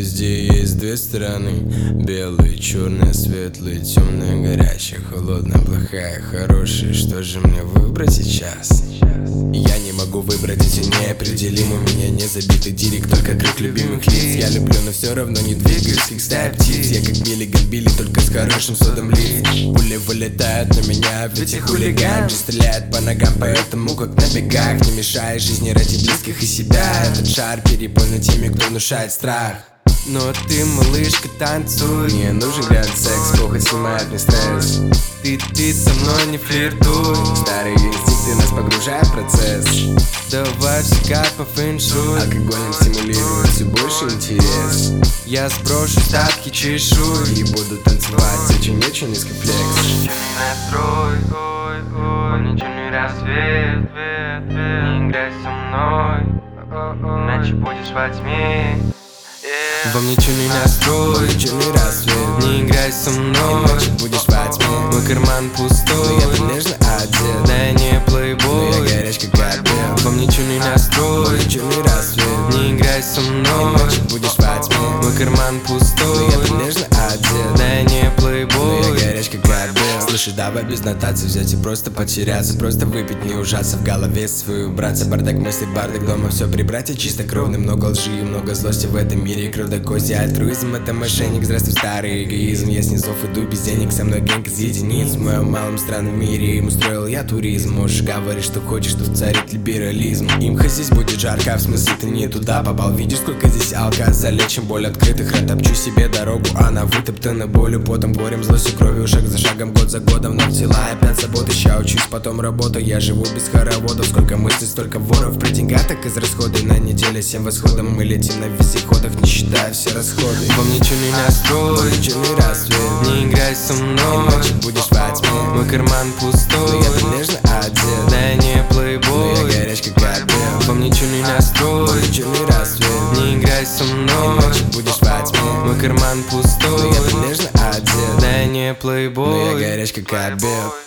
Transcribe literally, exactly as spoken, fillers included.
везде есть две стороны: белые, черные, светлые, темная, горячая, холодная, плохая, хорошая. Что же мне выбрать сейчас? Я не могу выбрать, эти неопределимы. У меня не забитый директ, только крик любимых лиц. Я люблю, но все равно не двигаюсь, как стая птиц. Я как Миллиган Билли, только с хорошим содом лиц. Пули вылетают на меня, ведь и хулиган же стреляет по ногам, поэтому как на бегах. Не мешай жизни ради близких и себя. Этот шар переполнен теми, кто внушает страх. Но ты, малышка, танцуй. Мне нужен грязный секс, похоть снимает мне стресс. Ты, ты со мной не флиртуй. Старые инстинкты нас погружают в процесс. Давай все как по фэншуй. Алкоголем стимулирует все больше интерес. Я сброшу статки, чешуй и буду танцевать очень-очень низкий флекс. Настрой, ой, ой, ничего не рассвет, не играй со мной, иначе будешь во тьме. Вам ничего не настрой, ничего не рассвет, не играй со мной, иначе будешь во тьме. мой карман пустой, я прилежно одет, да я не плейбой, но я горяч как обед. вам ничего не настрой, ничего не рассвет, не играй со мной, иначе будешь во тьме. мой карман пустой, я прилежно одет, да я не но плейбой. я горяч как обед. Слушай, давай без нотаций взять и просто потеряться, просто выпить, не ужаться, в голове свою браться. Бардак мысли, бардак дома, все прибрать и чистокровно. Много лжи и много злости в этом мире, кровь до кости. Альтруизм — это мошенник, здравствуй, старый эгоизм. Я с низов иду без денег, со мной гэнг из единиц. В моем малом странном мире им устроил я туризм. Можешь говорить, что хочешь, что царит либерализм. Имха здесь будет жарко, а в смысле ты не туда попал. Видишь, сколько здесь алка, залечим боль открытых ран. Топчу себе дорогу, она вытоптана болью, потом, горем, злостью, кровью, шаг за шагом, год за годом. Но взяла опять заботы, ща учусь, потом работа. Я живу без хороводов, сколько мыслей, столько воров. При деньгах так из расходы, на неделе семь восходом. Мы летим на вездеходах, не считая все расходы. Вам ничего не настрой, ничего не рассвет, не играй со мной, иначе будешь во тьме. мой карман пустой, я прилежно одет, да я не но плейбой, я горяч как обед. вам ничего не настрой, ничего не рассвет, не играй со мной, иначе будешь во тьме. мой карман пустой, я прилежно одет, да я не плейбой, но я горяч как обед.